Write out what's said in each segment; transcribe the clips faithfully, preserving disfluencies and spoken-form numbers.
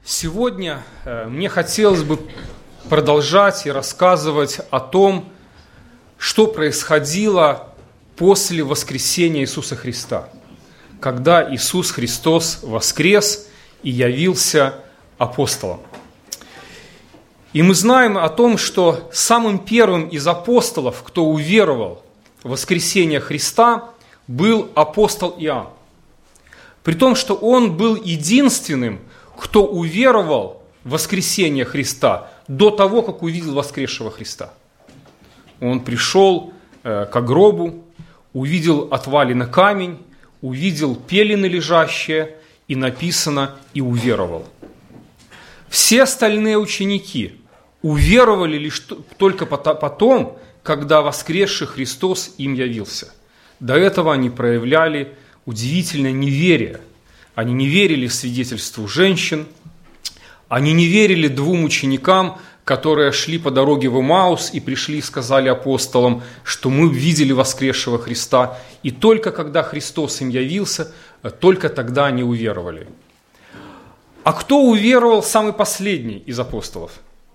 Сегодня мне хотелось бы продолжать и рассказывать о том, что происходило после воскресения Иисуса Христа, когда Иисус Христос воскрес и явился апостолом. И мы знаем о том, что самым первым из апостолов, кто уверовал в воскресение Христа, был апостол Иоанн. При том, что он был единственным, кто уверовал в воскресение Христа до того, как увидел воскресшего Христа. Он пришел э, к гробу, увидел отваленный камень, увидел пелены лежащие, и написано «и уверовал». Все остальные ученики уверовали лишь только потом, когда воскресший Христос им явился. До этого они проявляли удивительное неверие. Они не верили свидетельству женщин, они не верили двум ученикам, которые шли по дороге в Эмаус и пришли и сказали апостолам, что мы видели воскресшего Христа. И только когда Христос им явился, только тогда они уверовали. А кто уверовал самый последний из апостолов?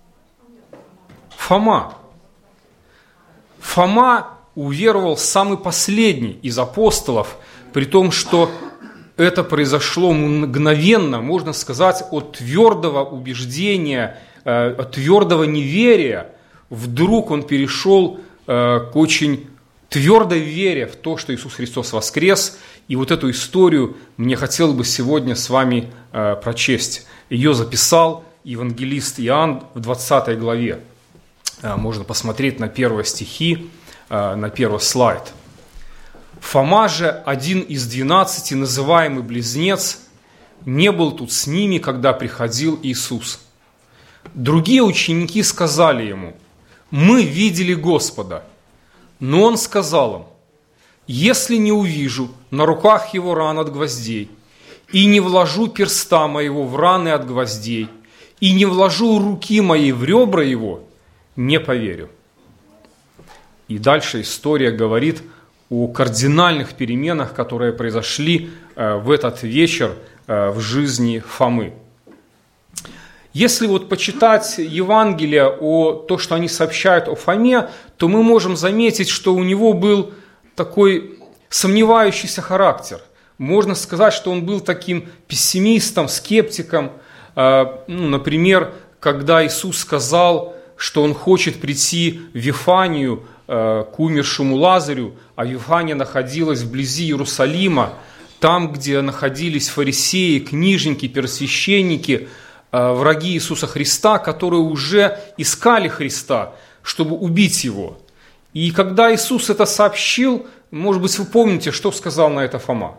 Фома. Фома уверовал самый последний из апостолов, при том, что это произошло мгновенно, можно сказать, от твердого убеждения, от твердого неверия. Вдруг он перешел к очень твердой вере в то, что Иисус Христос воскрес. И вот эту историю мне хотелось бы сегодня с вами прочесть. Ее записал евангелист Иоанн в двадцатой главе. Можно посмотреть на первые стихи, на первый слайд. Фома же, один из двенадцати, называемый Близнец, не был тут с ними, когда приходил Иисус. Другие ученики сказали ему: «Мы видели Господа». Но он сказал им: «Если не увижу на руках его ран от гвоздей, и не вложу перста моего в раны от гвоздей, и не вложу руки моей в ребра его, не поверю». И дальше история говорит о кардинальных переменах, которые произошли в этот вечер в жизни Фомы. Если вот почитать Евангелие, о то, что они сообщают о Фоме, то мы можем заметить, что у него был такой сомневающийся характер. Можно сказать, что он был таким пессимистом, скептиком. Ну, например, когда Иисус сказал, что он хочет прийти в Вифанию к умершему Лазарю, а Вифания находилась вблизи Иерусалима, там, где находились фарисеи, книжники, первосвященники, враги Иисуса Христа, которые уже искали Христа, чтобы убить его. И когда Иисус это сообщил, может быть, вы помните, что сказал на это Фома?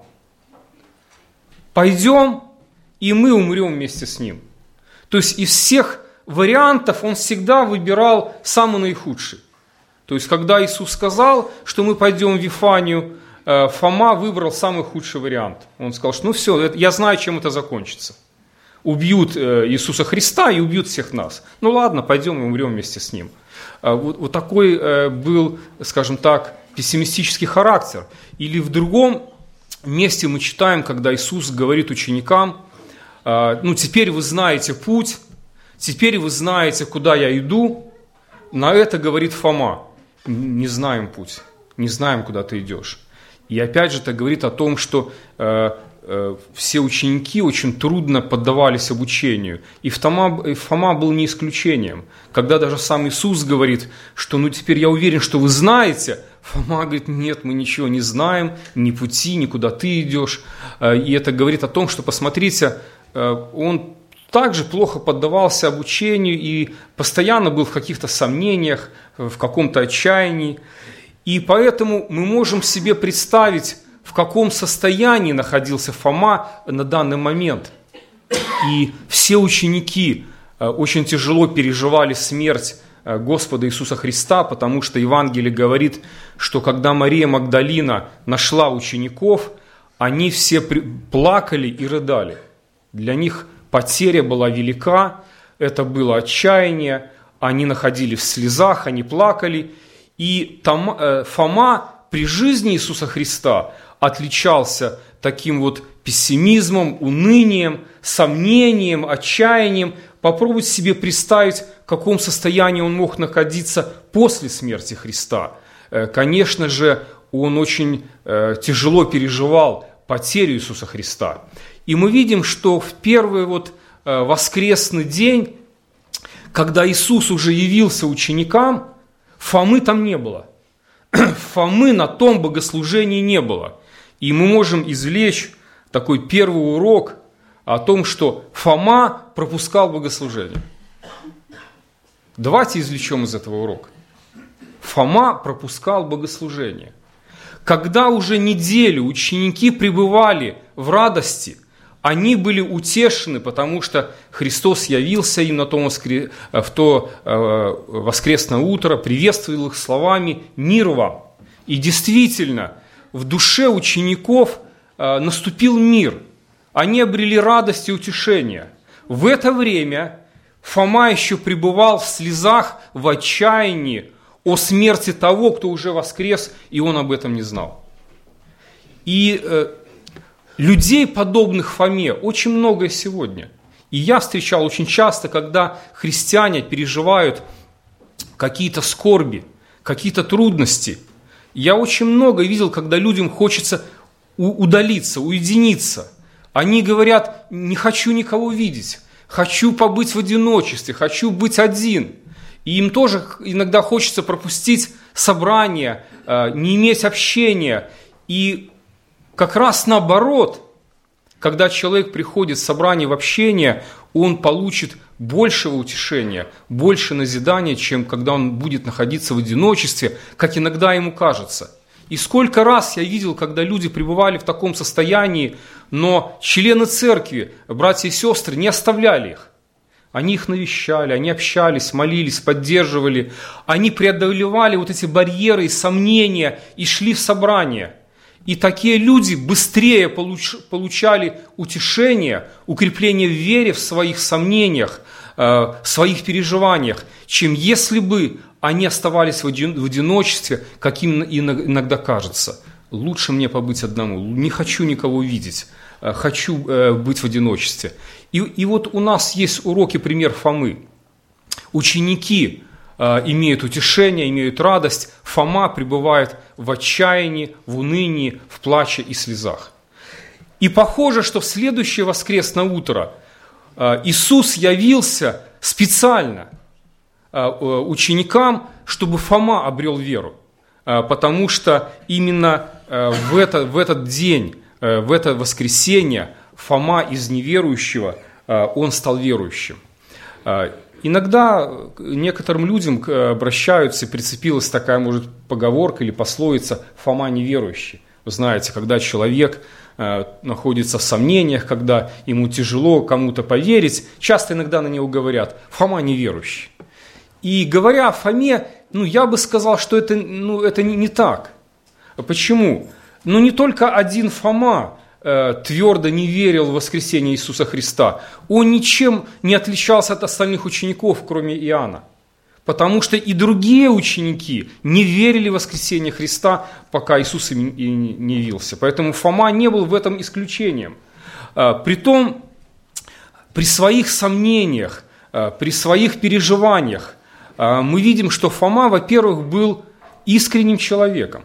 «Пойдем, и мы умрем вместе с ним». То есть из всех вариантов он всегда выбирал самый наихудший. То есть, когда Иисус сказал, что мы пойдем в Вифанию, Фома выбрал самый худший вариант. Он сказал, что ну все, я знаю, чем это закончится. Убьют Иисуса Христа и убьют всех нас. Ну ладно, пойдем и умрем вместе с Ним. Вот, вот такой был, скажем так, пессимистический характер. Или в другом месте мы читаем, когда Иисус говорит ученикам: ну теперь вы знаете путь, теперь вы знаете, куда я иду. На это говорит Фома: не знаем путь, не знаем, куда ты идешь. И опять же это говорит о том, что э, э, все ученики очень трудно поддавались обучению. И Фома, и Фома был не исключением. Когда даже сам Иисус говорит, что ну теперь я уверен, что вы знаете, Фома говорит: нет, мы ничего не знаем, ни пути, ни куда ты идешь. И это говорит о том, что, посмотрите, он также плохо поддавался обучению и постоянно был в каких-то сомнениях, в каком-то отчаянии. И поэтому мы можем себе представить, в каком состоянии находился Фома на данный момент. И все ученики очень тяжело переживали смерть Господа Иисуса Христа, потому что Евангелие говорит, что когда Мария Магдалина нашла учеников, они все плакали и рыдали. Для них потеря была велика, это было отчаяние, они находились в слезах, они плакали. И там, э, Фома при жизни Иисуса Христа отличался таким вот пессимизмом, унынием, сомнением, отчаянием. Попробуйте себе представить, в каком состоянии он мог находиться после смерти Христа. Конечно же, он очень тяжело переживал потерю Иисуса Христа. И мы видим, что в первый вот воскресный день, когда Иисус уже явился ученикам, Фомы там не было. Фомы на том богослужении не было. И мы можем извлечь такой первый урок о том, что Фома пропускал богослужение. Давайте извлечем из этого урок. Фома пропускал богослужение. Когда уже неделю ученики пребывали в радости, они были утешены, потому что Христос явился им на том воскре... в то воскресное утро, приветствовал их словами «Мир вам». И действительно, в душе учеников наступил мир. Они обрели радость и утешение. В это время Фома еще пребывал в слезах, в отчаянии о смерти того, кто уже воскрес, и он об этом не знал. И э, людей, подобных Фоме, очень много сегодня. И я встречал очень часто, когда христиане переживают какие-то скорби, какие-то трудности. Я очень много видел, когда людям хочется удалиться, уединиться. Они говорят: не хочу никого видеть, хочу побыть в одиночестве, хочу быть один. И им тоже иногда хочется пропустить собрание, не иметь общения. И как раз наоборот, когда человек приходит в собрание, в общение, он получит большего утешения, больше назидания, чем когда он будет находиться в одиночестве, как иногда ему кажется. И сколько раз я видел, когда люди пребывали в таком состоянии, но члены церкви, братья и сестры, не оставляли их. Они их навещали, они общались, молились, поддерживали. Они преодолевали вот эти барьеры и сомнения и шли в собрание. И такие люди быстрее получ, получали утешение, укрепление в вере, в своих сомнениях, э, в своих переживаниях, чем если бы они оставались в, один, в одиночестве, каким иногда кажется. Лучше мне побыть одному, не хочу никого видеть, э, хочу э, быть в одиночестве. И, и вот у нас есть уроки, пример Фомы. Ученики э, имеют утешение, имеют радость. Фома пребывает в отчаянии, в унынии, в плаче и слезах. И похоже, что в следующее воскресное утро э, Иисус явился специально э, ученикам, чтобы Фома обрел веру. Э, потому что именно э, в, это, в этот день, э, в это воскресенье, Фома из неверующего, он стал верующим. Иногда некоторым людям обращаются, прицепилась такая, может, поговорка или пословица: Фома неверующий. Вы знаете, когда человек находится в сомнениях, когда ему тяжело кому-то поверить, часто иногда на него говорят: Фома неверующий. И говоря о Фоме, ну, я бы сказал, что это, ну, это не, не так. Почему? Ну, не только один Фома твердо не верил в воскресение Иисуса Христа. Он ничем не отличался от остальных учеников, кроме Иоанна. Потому что и другие ученики не верили в воскресение Христа, пока Иисус им не явился. Поэтому Фома не был в этом исключением. Притом, при своих сомнениях, при своих переживаниях, мы видим, что Фома, во-первых, был искренним человеком.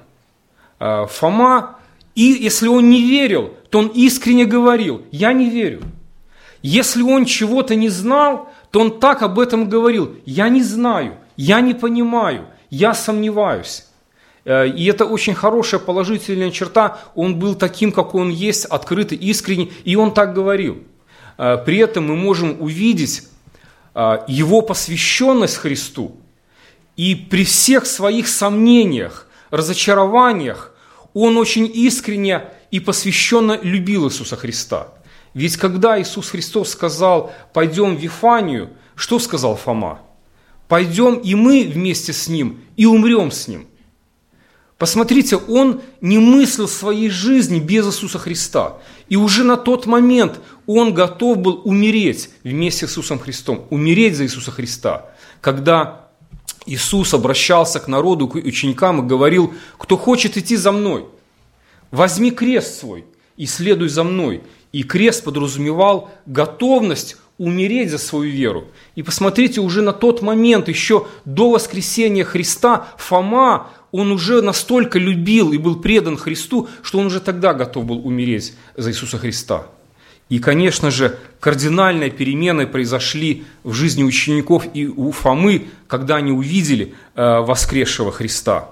Фома, и если он не верил, то он искренне говорил: я не верю. Если он чего-то не знал, то он так об этом говорил: я не знаю, я не понимаю, я сомневаюсь. И это очень хорошая положительная черта. Он был таким, как он есть, открытый, искренний, и он так говорил. При этом мы можем увидеть его посвященность Христу. И при всех своих сомнениях, разочарованиях, он очень искренне и посвященно любил Иисуса Христа. Ведь когда Иисус Христос сказал: пойдем в Вифанию, что сказал Фома? Пойдем и мы вместе с Ним, и умрем с Ним. Посмотрите, он не мыслил своей жизни без Иисуса Христа. И уже на тот момент он готов был умереть вместе с Иисусом Христом, умереть за Иисуса Христа. Когда Иисус обращался к народу, к ученикам и говорил: кто хочет идти за мной, возьми крест свой и следуй за мной. И крест подразумевал готовность умереть за свою веру. И посмотрите, уже на тот момент, еще до воскресения Христа, Фома, он уже настолько любил и был предан Христу, что он уже тогда готов был умереть за Иисуса Христа. И, конечно же, кардинальные перемены произошли в жизни учеников и у Фомы, когда они увидели э, воскресшего Христа.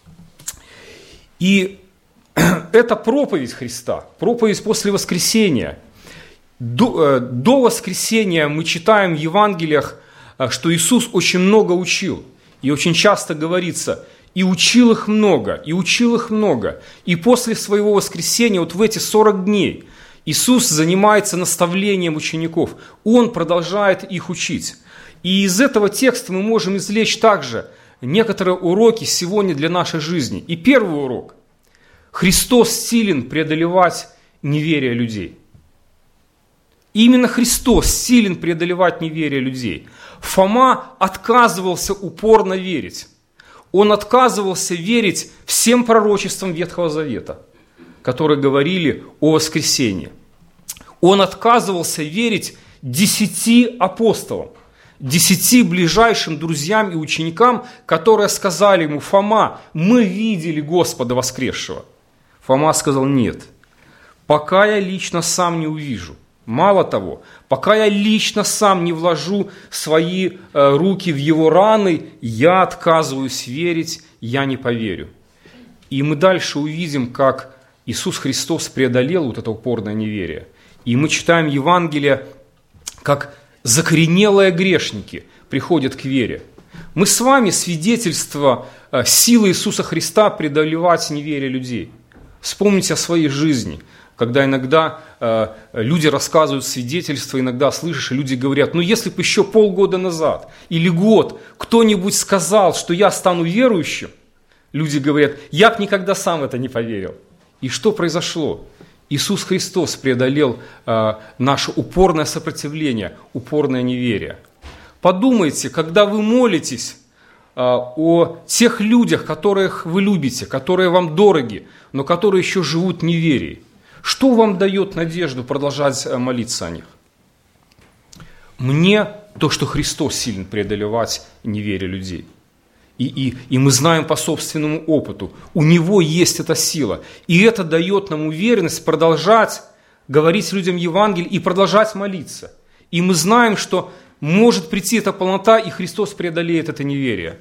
И это проповедь Христа, проповедь после воскресения. До, э, до воскресения мы читаем в Евангелиях, э, что Иисус очень много учил. И очень часто говорится: и учил их много, и учил их много. И после своего воскресения, вот в эти сорок дней, Иисус занимается наставлением учеников. Он продолжает их учить. И из этого текста мы можем извлечь также некоторые уроки сегодня для нашей жизни. И первый урок. Христос силен преодолевать неверие людей. Именно Христос силен преодолевать неверие людей. Фома отказывался упорно верить. Он отказывался верить всем пророчествам Ветхого Завета, которые говорили о воскресении. Он отказывался верить десяти апостолам, десяти ближайшим друзьям и ученикам, которые сказали ему: Фома, мы видели Господа воскресшего. Фома сказал: нет, пока я лично сам не увижу. Мало того, пока я лично сам не вложу свои э, руки в его раны, я отказываюсь верить, я не поверю. И мы дальше увидим, как Иисус Христос преодолел вот это упорное неверие. И мы читаем Евангелие, как закоренелые грешники приходят к вере. Мы с вами свидетельство э, силы Иисуса Христа преодолевать неверие людей. Вспомните о своей жизни. Когда иногда э, люди рассказывают свидетельства, иногда слышишь, и люди говорят: ну если бы еще полгода назад или год кто-нибудь сказал, что я стану верующим, люди говорят: я бы никогда сам в это не поверил. И что произошло? Иисус Христос преодолел э, наше упорное сопротивление, упорное неверие. Подумайте, когда вы молитесь э, о тех людях, которых вы любите, которые вам дороги, но которые еще живут в неверии. Что вам дает надежду продолжать молиться о них? Мне то, что Христос силен преодолевать неверие людей. И, и, и мы знаем по собственному опыту, у Него есть эта сила. И это дает нам уверенность продолжать говорить людям Евангелие и продолжать молиться. И мы знаем, что может прийти эта полнота, и Христос преодолеет это неверие.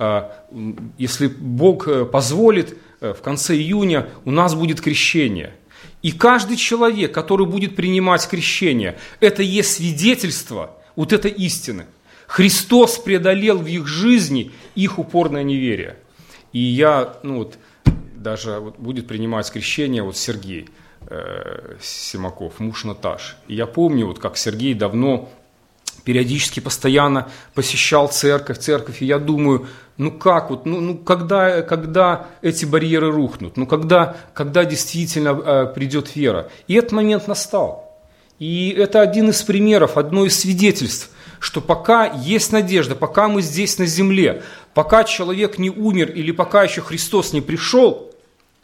Если Бог позволит, в конце июня у нас будет крещение. И каждый человек, который будет принимать крещение, это есть свидетельство вот этой истины. Христос преодолел в их жизни их упорное неверие. И я, ну вот, даже вот будет принимать крещение вот Сергей э, Симаков, муж Наташи. И я помню, вот как Сергей давно, периодически, постоянно посещал церковь, церковь, и я думаю, ну как вот, ну, ну когда, когда эти барьеры рухнут, ну когда, когда действительно э, придет вера. И этот момент настал. И это один из примеров, одно из свидетельств, что пока есть надежда, пока мы здесь на земле, пока человек не умер или пока еще Христос не пришел,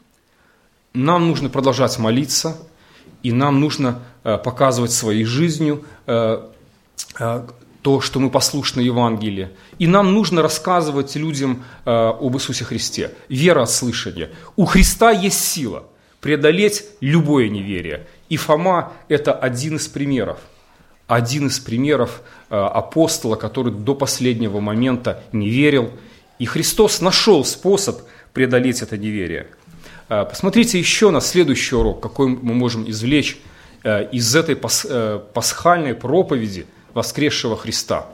нам нужно продолжать молиться, и нам нужно э, показывать своей жизнью э, э, то, что мы послушны Евангелию. И нам нужно рассказывать людям э, об Иисусе Христе. Вера от слышания. У Христа есть сила преодолеть любое неверие. И Фома – это один из примеров. Один из примеров э, апостола, который до последнего момента не верил. И Христос нашел способ преодолеть это неверие. Э, посмотрите еще на следующий урок, какой мы можем извлечь э, из этой пас, э, пасхальной проповеди воскресшего Христа.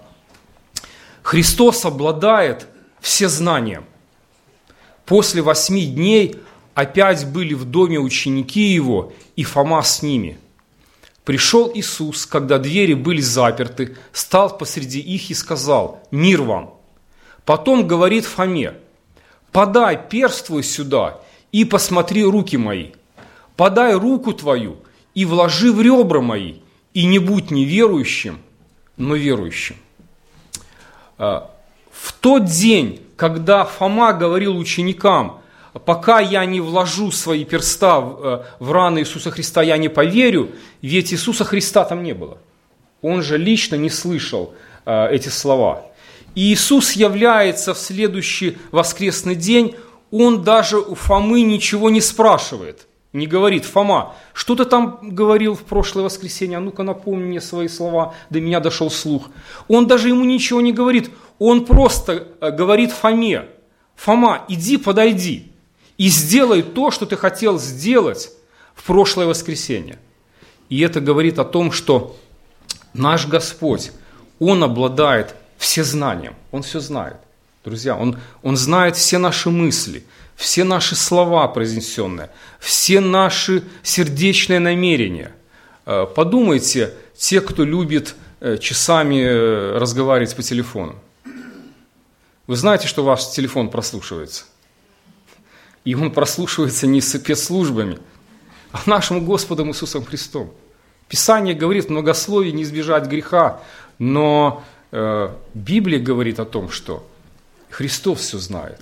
Христос обладает всезнанием. После восьми дней опять были в доме ученики Его, и Фома с ними. Пришел Иисус, когда двери были заперты, стал посреди их и сказал: «Мир вам!» Потом говорит Фоме: «Подай перст твой сюда и посмотри руки мои. Подай руку твою и вложи в ребра мои, и не будь неверующим, но верующим». В тот день, когда Фома говорил ученикам: пока я не вложу свои перста в, в раны Иисуса Христа, я не поверю, ведь Иисуса Христа там не было. Он же лично не слышал э, эти слова. И Иисус является в следующий воскресный день, Он даже у Фомы ничего не спрашивает, не говорит: Фома, что ты там говорил в прошлое воскресенье, а ну-ка напомни мне свои слова, до меня дошел слух. Он даже ему ничего не говорит, он просто говорит Фоме: Фома, иди подойди и сделай то, что ты хотел сделать в прошлое воскресенье. И это говорит о том, что наш Господь, Он обладает всезнанием, Он все знает. Друзья, Он, Он знает все наши мысли, все наши слова произнесенные, все наши сердечные намерения. Подумайте, те, кто любит часами разговаривать по телефону. Вы знаете, что ваш телефон прослушивается? И он прослушивается не спецслужбами, а нашим Господом Иисусом Христом. Писание говорит в многословии не избежать греха, но э, Библия говорит о том, что Христос все знает.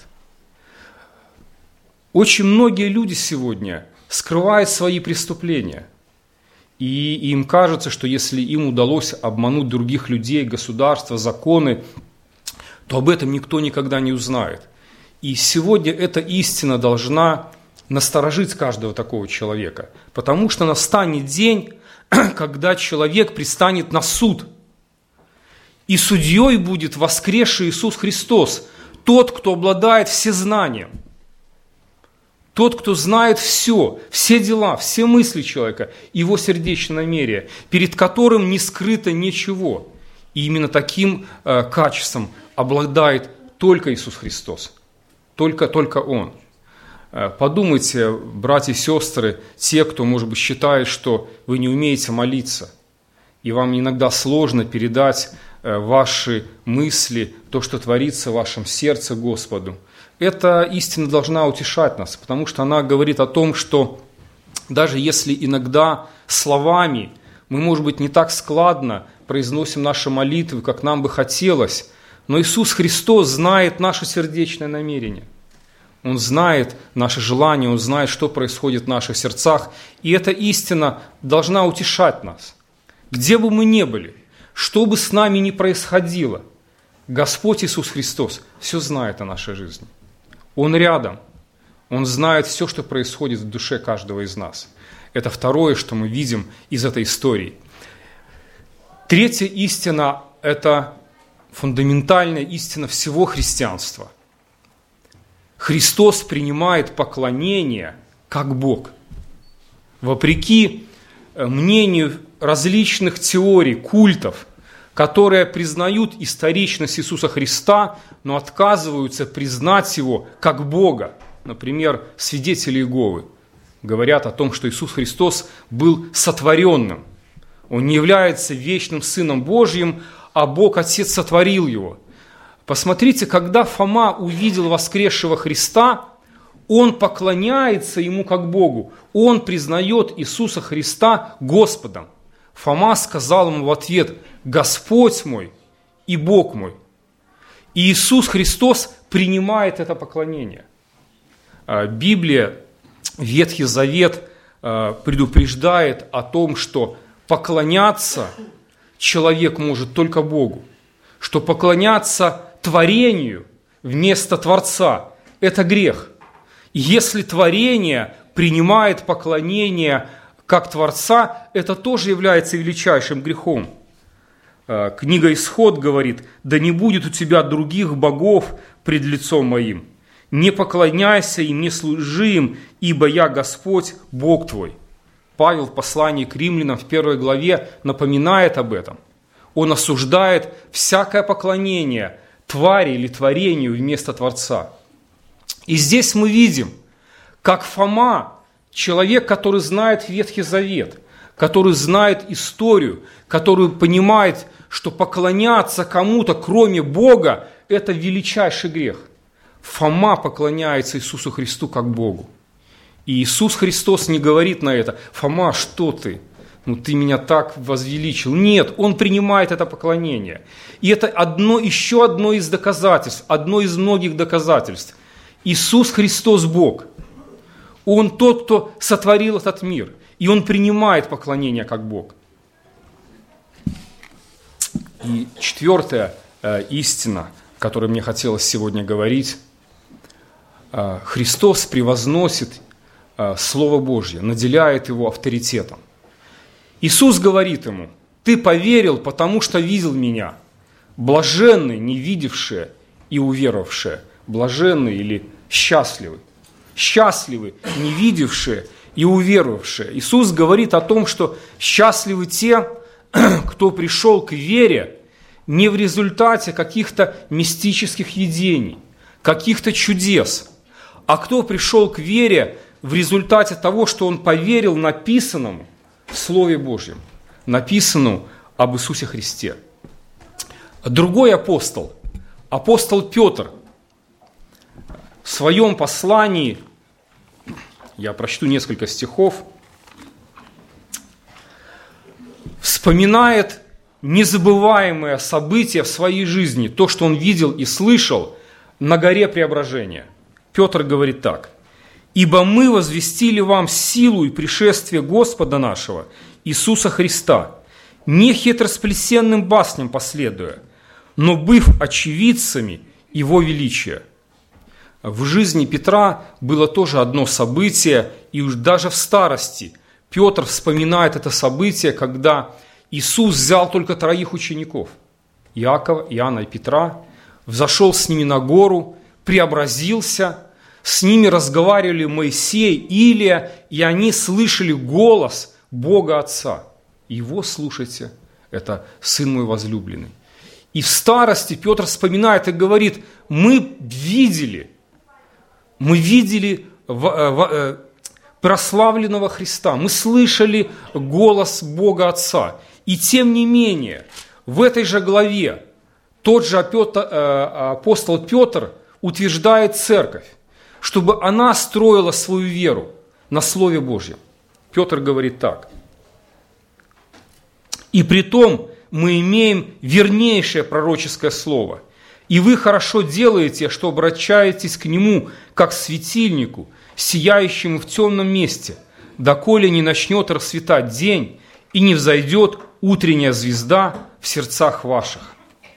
Очень многие люди сегодня скрывают свои преступления. И им кажется, что если им удалось обмануть других людей, государства, законы, то об этом никто никогда не узнает. И сегодня эта истина должна насторожить каждого такого человека, потому что настанет день, когда человек предстанет на суд, и судьей будет воскресший Иисус Христос, тот, кто обладает всезнанием, тот, кто знает все, все дела, все мысли человека, его сердечное намерение, перед которым не скрыто ничего. И именно таким э, качеством обладает только Иисус Христос, только, только Он. Подумайте, братья и сестры, те, кто, может быть, считает, что вы не умеете молиться, и вам иногда сложно передать ваши мысли, то, что творится в вашем сердце Господу. Эта истина должна утешать нас, потому что она говорит о том, что даже если иногда словами мы, может быть, не так складно произносим наши молитвы, как нам бы хотелось, но Иисус Христос знает наше сердечное намерение. Он знает наши желания, Он знает, что происходит в наших сердцах. И эта истина должна утешать нас. Где бы мы ни были, что бы с нами ни происходило, Господь Иисус Христос все знает о нашей жизни. Он рядом. Он знает все, что происходит в душе каждого из нас. Это второе, что мы видим из этой истории. Третья истина – это фундаментальная истина всего христианства. Христос принимает поклонение как Бог. Вопреки мнению различных теорий, культов, которые признают историчность Иисуса Христа, но отказываются признать Его как Бога. Например, свидетели Иеговы говорят о том, что Иисус Христос был сотворенным. Он не является вечным Сыном Божьим, а Бог Отец сотворил Его. Посмотрите, когда Фома увидел воскресшего Христа, он поклоняется Ему как Богу. Он признает Иисуса Христа Господом. Фома сказал ему в ответ: «Господь мой и Бог мой». И Иисус Христос принимает это поклонение. Библия, Ветхий Завет предупреждает о том, что поклоняться человек может только Богу, что поклоняться творению вместо Творца – это грех. И если творение принимает поклонение как Творца, это тоже является величайшим грехом. Книга Исход говорит: «Да не будет у тебя других богов пред лицом моим. Не поклоняйся им, не служи им, ибо я Господь, Бог твой». Павел в послании к римлянам в первой главе напоминает об этом. Он осуждает всякое поклонение твари или творению вместо Творца. И здесь мы видим, как Фома, человек, который знает Ветхий Завет, который знает историю, который понимает, что поклоняться кому-то, кроме Бога, это величайший грех. Фома поклоняется Иисусу Христу как Богу. И Иисус Христос не говорит на это: «Фома, что ты? ну ты меня так возвеличил. Нет, он принимает это поклонение. И это одно, еще одно из доказательств, одно из многих доказательств. Иисус Христос Бог. Он тот, кто сотворил этот мир. И Он принимает поклонение как Бог. И четвертая э, истина, о которой мне хотелось сегодня говорить. Э, Христос превозносит э, Слово Божье, наделяет его авторитетом. Иисус говорит ему: «Ты поверил, потому что видел меня. Блаженны, не видевшие и уверовавшие». Блаженны или счастливы. Счастливы, не видевшие и уверовавшие. Иисус говорит о том, что счастливы те, кто пришел к вере не в результате каких-то мистических видений, каких-то чудес, а кто пришел к вере в результате того, что он поверил написанному в Слове Божьем, написанному об Иисусе Христе. Другой апостол, апостол Петр, в своем послании, я прочту несколько стихов, вспоминает незабываемое событие в своей жизни, то, что он видел и слышал на горе Преображения. Петр говорит так: «Ибо мы возвестили вам силу и пришествие Господа нашего, Иисуса Христа, не хитросплесенным басням последуя, но быв очевидцами Его величия». В жизни Петра было тоже одно событие, и уж даже в старости Петр вспоминает это событие, когда Иисус взял только троих учеников – Иакова, Иоанна и Петра, взошел с ними на гору, преобразился, с ними разговаривали Моисей, Илия, и они слышали голос Бога Отца. Его слушайте, это Сын мой возлюбленный. И в старости Петр вспоминает и говорит: мы видели, мы видели в, в, прославленного Христа, мы слышали голос Бога Отца. И тем не менее, в этой же главе тот же апостол Петр утверждает церковь, чтобы она строила свою веру на Слове Божьем. Петр говорит так: «И притом мы имеем вернейшее пророческое слово, и вы хорошо делаете, что обращаетесь к нему, как к светильнику, сияющему в темном месте, доколе не начнет расцветать день и не взойдет утренняя звезда в сердцах ваших».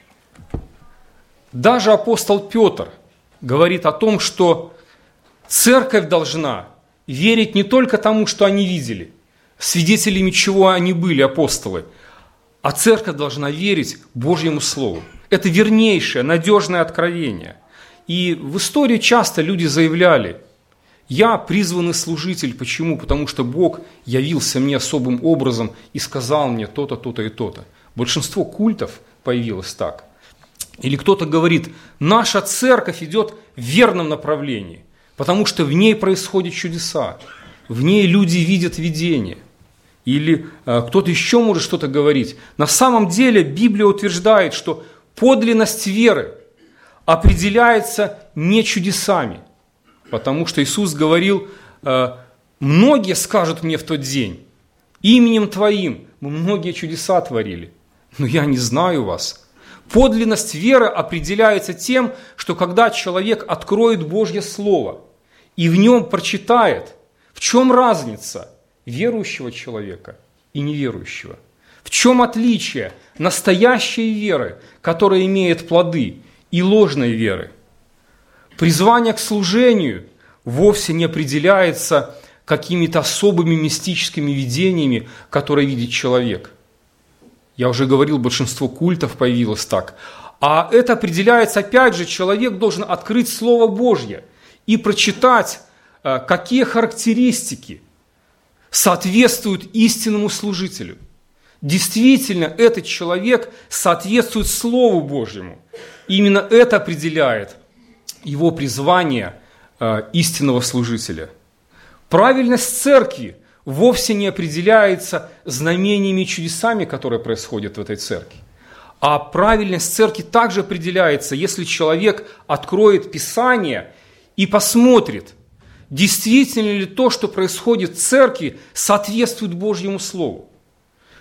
Даже апостол Петр говорит о том, что церковь должна верить не только тому, что они видели, свидетелями чего они были, апостолы, а церковь должна верить Божьему Слову. Это вернейшее, надежное откровение. И в истории часто люди заявляли: я призванный служитель. Почему? Потому что Бог явился мне особым образом и сказал мне то-то, то-то и то-то. Большинство культов появилось так. Или кто-то говорит: наша церковь идет в верном направлении, потому что в ней происходят чудеса, в ней люди видят видения. Или э, кто-то еще может что-то говорить. На самом деле Библия утверждает, что подлинность веры определяется не чудесами, потому что Иисус говорил: э, многие скажут мне в тот день: именем Твоим мы многие чудеса творили, но я не знаю вас. Подлинность веры определяется тем, что когда человек откроет Божье Слово и в нем прочитает, в чем разница верующего человека и неверующего, в чем отличие настоящей веры, которая имеет плоды, и ложной веры. Призвание к служению вовсе не определяется какими-то особыми мистическими видениями, которые видит человек. Я уже говорил, большинство культов появилось так. А это определяется, опять же, человек должен открыть Слово Божье и прочитать, какие характеристики соответствуют истинному служителю. Действительно, этот человек соответствует Слову Божьему. Именно это определяет его призвание истинного служителя. Правильность церкви вовсе не определяется знамениями и чудесами, которые происходят в этой церкви. А правильность церкви также определяется, если человек откроет Писание и посмотрит, действительно ли то, что происходит в церкви, соответствует Божьему Слову.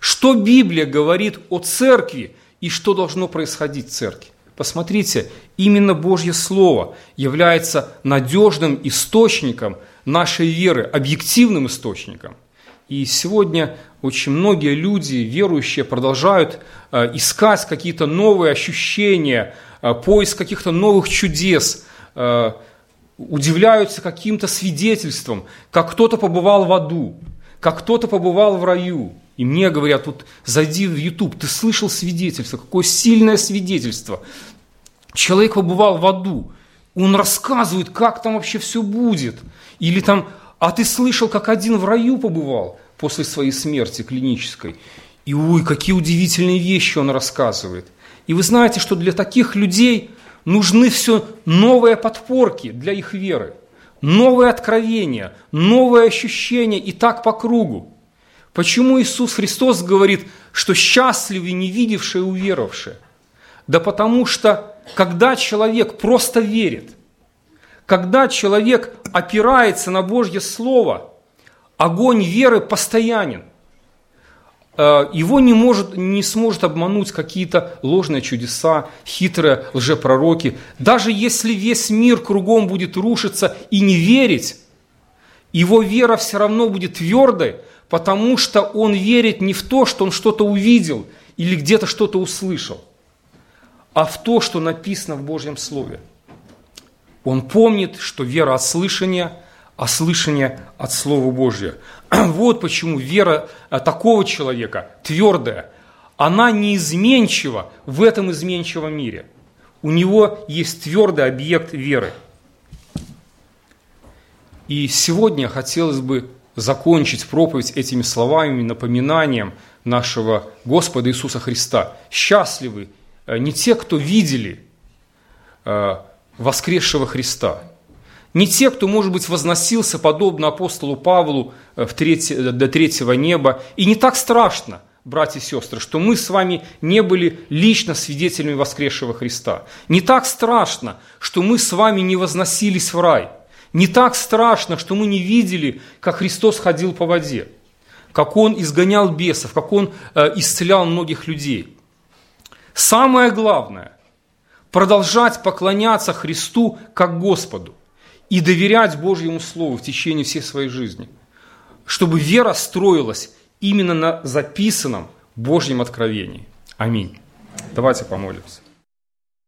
Что Библия говорит о церкви и что должно происходить в церкви? Посмотрите, именно Божье Слово является надежным источником нашей веры, объективным источником. И сегодня очень многие люди, верующие, продолжают э, искать какие-то новые ощущения, э, поиск каких-то новых чудес, э, удивляются каким-то свидетельством, как кто-то побывал в аду, как кто-то побывал в раю. И мне говорят, вот зайди в YouTube, ты слышал свидетельство, какое сильное свидетельство. Человек побывал в аду, он рассказывает, как там вообще все будет. Или там, а ты слышал, как один в раю побывал после своей смерти клинической. И ой, какие удивительные вещи он рассказывает. И вы знаете, что для таких людей нужны все новые подпорки для их веры, новые откровения, новые ощущения и так по кругу. Почему Иисус Христос говорит, что счастливы не видевшие и уверовавшие? Да потому что, когда человек просто верит, когда человек опирается на Божье Слово, огонь веры постоянен. Его не, может, не сможет обмануть какие-то ложные чудеса, хитрые лжепророки. Даже если весь мир кругом будет рушиться и не верить, его вера все равно будет твердой, потому что он верит не в то, что он что-то увидел или где-то что-то услышал, а в то, что написано в Божьем Слове. Он помнит, что вера от слышания, а слышание от Слова Божьего. Вот почему вера такого человека твердая, она неизменчива в этом изменчивом мире. У него есть твердый объект веры. И сегодня хотелось бы закончить проповедь этими словами, напоминанием нашего Господа Иисуса Христа. Счастливы не те, кто видели воскресшего Христа, не те, кто, может быть, возносился, подобно апостолу Павлу, в третье, до третьего неба. И не так страшно, братья и сестры, что мы с вами не были лично свидетелями воскресшего Христа. Не так страшно, что мы с вами не возносились в рай. Не так страшно, что мы не видели, как Христос ходил по воде, как Он изгонял бесов, как Он э, исцелял многих людей. Самое главное – продолжать поклоняться Христу как Господу и доверять Божьему Слову в течение всей своей жизни, чтобы вера строилась именно на записанном Божьем откровении. Аминь. Давайте помолимся.